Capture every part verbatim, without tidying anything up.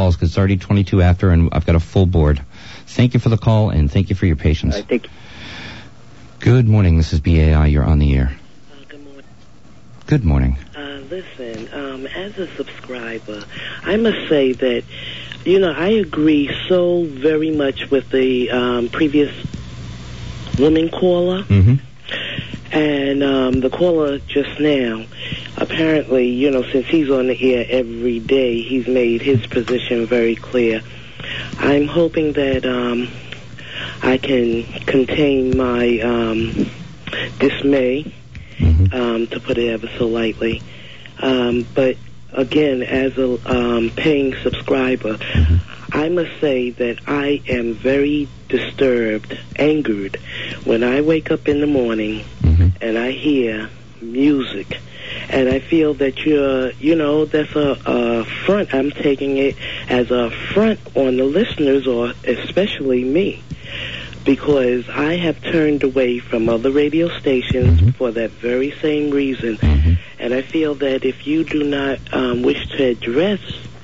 calls because it's already twenty-two after and I've got a full board. Thank you for the call and thank you for your patience. I think. Good morning. This is B A I. You're on the air. Uh, good morning. Good morning. Uh, listen, um, as a subscriber, I must say that, you know, I agree so very much with the um, previous woman caller. Mm-hmm. And um, the caller just now, apparently, you know, since he's on the air every day, he's made his position very clear. I'm hoping that um, I can contain my um, dismay, mm-hmm. um, to put it ever so lightly. Um, but again, as a um, paying subscriber, mm-hmm. I must say that I am very disturbed, angered, when I wake up in the morning mm-hmm. and I hear music. And I feel that you're, you know, that's a, a front. I'm taking it as a front on the listeners, or especially me, because I have turned away from other radio stations mm-hmm. for that very same reason. Mm-hmm. And I feel that if you do not um, wish to address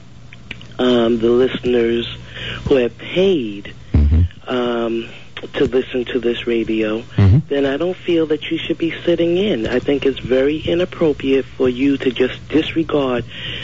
um, the listeners who have paid mm-hmm. um, to listen to this radio, mm-hmm. then I don't feel that you should be sitting in. I think it's very inappropriate for you to just disregard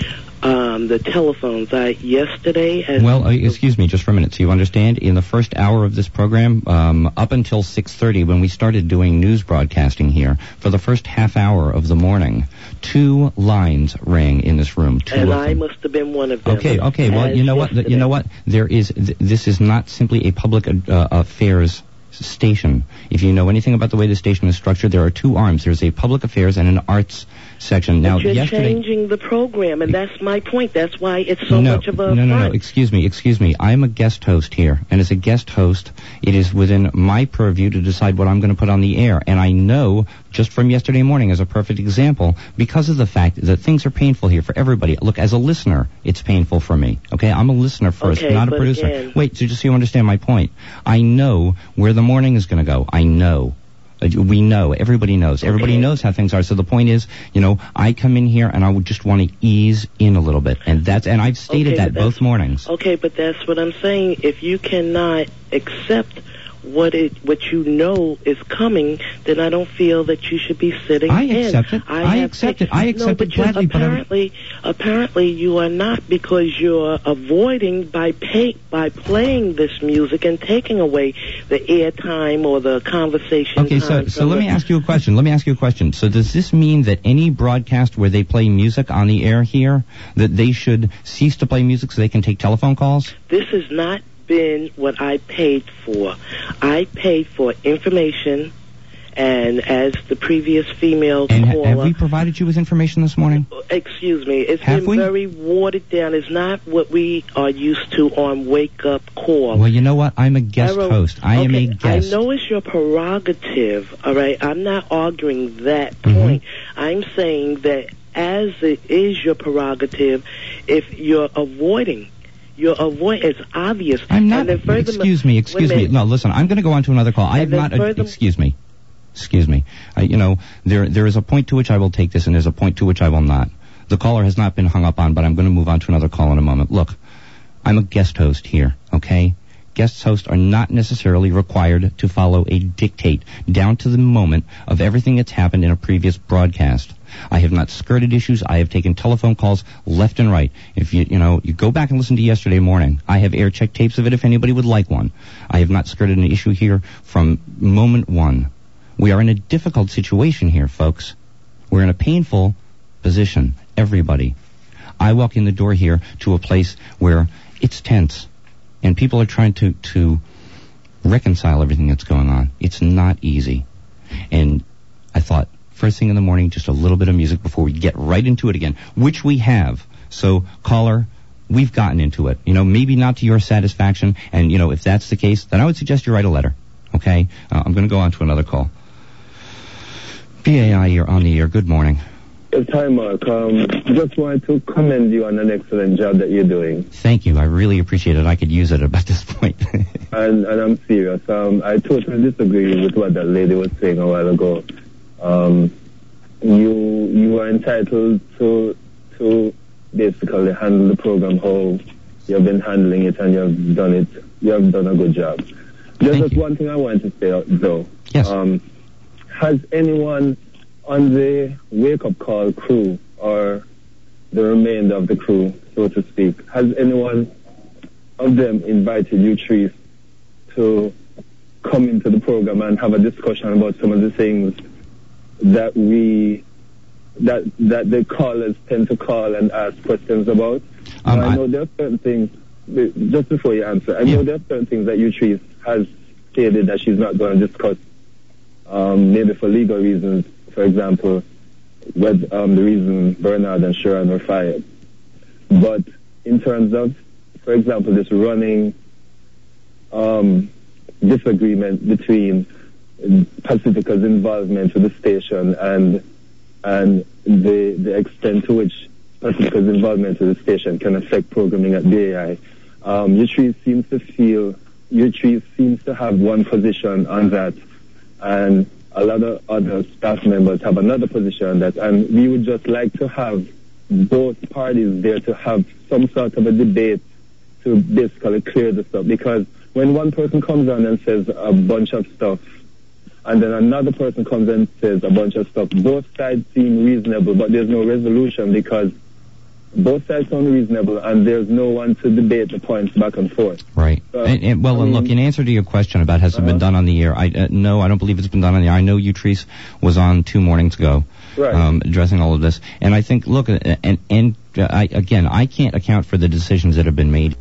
um, the telephones. I yesterday... As well, uh, excuse me, just for a minute. So you understand, in the first hour of this program, um, up until six thirty, when we started doing news broadcasting here, for the first half hour of the morning, two lines rang in this room. Two and of I them. must have been one of them. Okay, okay. Well, As you know what? yesterday. You know what? There is. Th- this is not simply a public uh, affairs station. If you know anything about the way the station is structured, there are two arms. There's a public affairs and an arts section. Now, but you're yesterday, changing the program, and that's my point. That's why it's so no, much of a no, no, front. no. Excuse me, excuse me. I'm a guest host here, and as a guest host, it is within my purview to decide what I'm going to put on the air. And I know, just from yesterday morning, as a perfect example, because of the fact that things are painful here for everybody. Look, as a listener, it's painful for me. Okay, I'm a listener first, Okay, not a but producer. again- Wait, so just so you understand my point, I know where the morning is going to go. I know. We know. Everybody knows. Everybody Okay. knows how things are. So the point is, you know, I come in here and I would just want to ease in a little bit. And that's, and I've stated Okay, that but that's- both mornings. Okay, but that's what I'm saying. If you cannot accept what it, what you know is coming, then I don't feel that you should be sitting I in. accept it. I have accept ta- it. I accept no, but it you- gladly, but I'm- apparently, apparently you are not, because you're avoiding by pay, by playing this music and taking away the airtime or the conversation. Okay, so time so from let the- me ask you a question. Let me ask you a question. So does this mean that any broadcast where they play music on the air here, that they should cease to play music so they can take telephone calls? This has not been what I paid for. I paid for information, and as the previous female And ha- caller... have we provided you with information this morning? Excuse me, it's Have been we? very watered down. It's not what we are used to on Wake Up Call. Well, you know what? I'm a guest Errol, host. I am okay, a guest. I know it's your prerogative, all right? I'm not arguing that Mhm. point. I'm saying that as it is your prerogative, if you're avoiding, you're avoiding, it's obvious. I'm not. And then furthermore- Excuse me. Excuse wait a me. minute. No, listen. I'm going to go on to another call. I have And then not. Uh, furthermore- excuse me. Excuse me. I, you know, there there is a point to which I will take this, and there's a point to which I will not. The caller has not been hung up on, but I'm going to move on to another call in a moment. Look, I'm a guest host here. Okay. Guest hosts are not necessarily required to follow a dictate down to the moment of everything that's happened in a previous broadcast. I have not skirted issues. I have taken telephone calls left and right. If you, you know, you go back and listen to yesterday morning, I have air check tapes of it if anybody would like one. I have not skirted an issue here from moment one. We are in a difficult situation here, folks. We're in a painful position. Everybody. I walk in the door here to a place where it's tense. And people are trying to, to reconcile everything that's going on. It's not easy. And I thought, first thing in the morning, just a little bit of music before we get right into it again, which we have. So, caller, we've gotten into it. You know, maybe not to your satisfaction. And, you know, if that's the case, then I would suggest you write a letter. Okay? Uh, I'm going to go on to another call. B A I, you're on the air. Good morning. Hi, Mark. Um, just wanted to commend you on an excellent job that you're doing. Thank you. I really appreciate it. I could use it about this point. and, and I'm serious. Um, I totally disagree with what that lady was saying a while ago. Um, you you are entitled to to basically handle the program how you've been handling it and you've done it. You have done a good job. There's just one thing I wanted to say, though. Yes. Um, has anyone on the wake-up call crew or the remainder of the crew, so to speak, has anyone of them invited you, Trees, to come into the program and have a discussion about some of the things that we, that that the callers tend to call and ask questions about? Um, I know I, there are certain things, just before you answer, I yeah. know there are certain things that you, Trees, has stated that she's not going to discuss, um, maybe for legal reasons, for example, with um, the reason Bernard and Sharon were fired. But in terms of, for example, this running um, disagreement between Pacifica's involvement with the station and and the the extent to which Pacifica's involvement with the station can affect programming at B A I, um, Yatrice seems to feel, Yatrice seems to have one position on that, and a lot of other staff members have another position on that, and we would just like to have both parties there to have some sort of a debate to basically clear this up, because when one person comes on and says a bunch of stuff, and then another person comes and says a bunch of stuff, both sides seem reasonable, but there's no resolution because both sides sound reasonable and there's no one to debate the points back and forth. Right. So, and, and, well, I and mean, look, in answer to your question about has uh-huh. it been done on the air, I uh, no, I don't believe it's been done on the air. I know Yatrice was on two mornings ago, right. um, addressing all of this, and I think, look, uh, and and uh, I, again, I can't account for the decisions that have been made.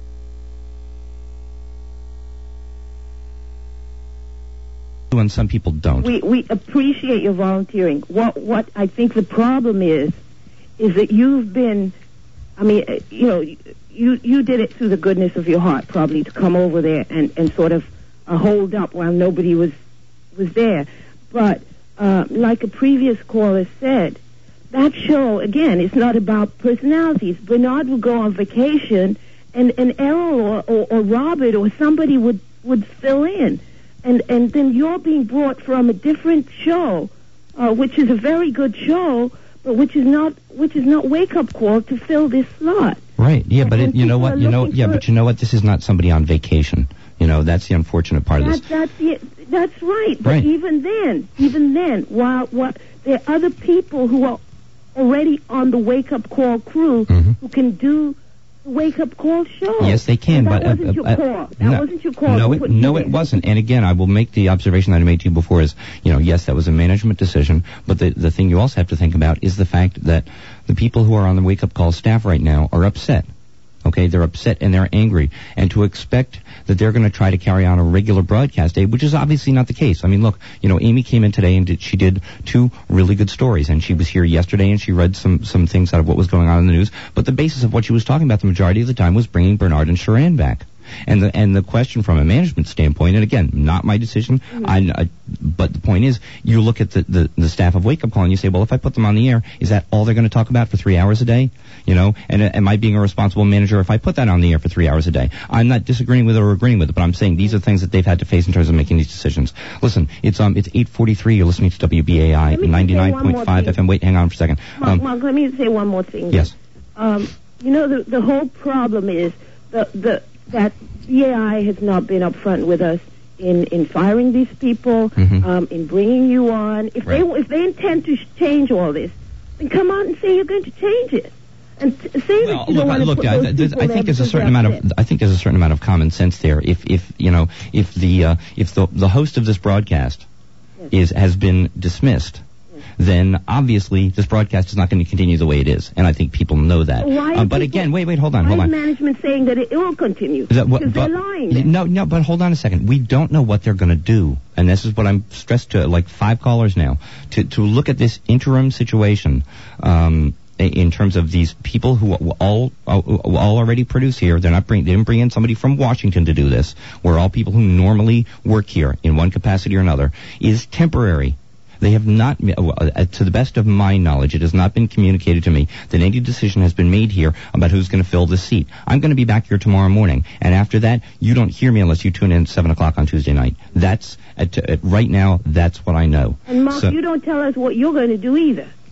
And some people don't. We we appreciate your volunteering. What what I think the problem is, is that you've been, I mean, uh, you know, you you did it through the goodness of your heart, probably, to come over there and and sort of uh, hold up while nobody was was there. But uh, like a previous caller said, that show again is not about personalities. Bernard would go on vacation, and and Errol or, or or Robert or somebody would would fill in. And and then you're being brought from a different show, uh, which is a very good show, but which is not which is not Wake Up Call to fill this slot. Right. Yeah, but it, you know what? You know, yeah, for, but you know what? This is not somebody on vacation. You know, that's the unfortunate part that, of this. That's the, that's right. But right. even then, even then, while what there are other people who are already on the Wake Up Call crew mm-hmm. who can do the Wake Up Call show. Yes, they can, and that but wasn't uh, your uh, call. That no, wasn't your call. No, it, no, it wasn't. And again, I will make the observation that I made to you before: is you know, yes, that was a management decision, but the the thing you also have to think about is the fact that the people who are on the Wake Up Call staff right now are upset. Okay, they're upset and they're angry, and to expect that they're going to try to carry on a regular broadcast day, which is obviously not the case. I mean, look, you know, Amy came in today and did, she did two really good stories, and she was here yesterday and she read some some things out of what was going on in the news. But the basis of what she was talking about the majority of the time was bringing Bernard and Sharon back. And the and the question from a management standpoint, and again, not my decision, mm-hmm. I, I, but the point is, you look at the, the, the staff of Wake Up Call and you say, well, if I put them on the air, is that all they're going to talk about for three hours a day? You know, and uh, am I being a responsible manager if I put that on the air for three hours a day? I'm not disagreeing with it or agreeing with it, but I'm saying these are things that they've had to face in terms of making these decisions. Listen, it's um it's eight forty-three. You're listening to W B A I ninety-nine point five F M. Wait, hang on for a second. Mark, Um, Mark, let me say one more thing. Yes. Um, you know, the the whole problem is the the that B A I has not been upfront with us in, in firing these people, mm-hmm. um, in bringing you on. If right. they if they intend to sh- change all this, then come out and say you're going to change it, and t- say well, that you look, don't want to look, put I, those there's, people I there think there's a because certain they're amount of upset. I think there's a certain amount of common sense there. If if you know if the uh, if the the host of this broadcast yes. is has been dismissed, then obviously this broadcast is not going to continue the way it is, and I think people know that. Why Uh, but people, again, wait, wait, hold on, why hold on. is management saying that it, it will continue? That, what, because but, they're lying. Then. No, no, but hold on a second. We don't know what they're going to do, and this is what I'm stressed to like five callers now to to look at this interim situation. Um, in terms of these people who all all already produce here, they're not bring they didn't bring in somebody from Washington to do this. We're all people who normally work here in one capacity or another. Is temporary. They have not, uh, to the best of my knowledge, it has not been communicated to me that any decision has been made here about who's going to fill this seat. I'm going to be back here tomorrow morning, and after that, you don't hear me unless you tune in at seven o'clock on Tuesday night. That's, at, at, right now, that's what I know. And Mark, so, you don't tell us what you're going to do either.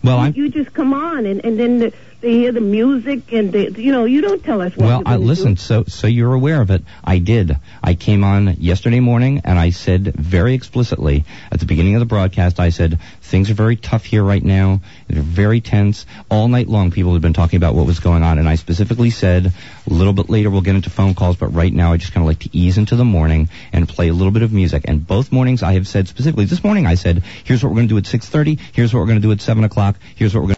Well, you, I'm... you just come on, and, and then the, they hear the music, and they, you know, you don't tell us what Well, you're I, gonna listen, do. so so you're aware of it. I did. I came on yesterday morning, and I said very explicitly at the beginning of the broadcast, I said, things are very tough here right now. They're very tense. All night long, people have been talking about what was going on, and I specifically said, a little bit later we'll get into phone calls, but right now I just kind of like to ease into the morning and play a little bit of music. And both mornings I have said specifically, this morning I said, here's what we're going to do at six thirty, here's what we're going to do at seven o'clock, here's what we're going to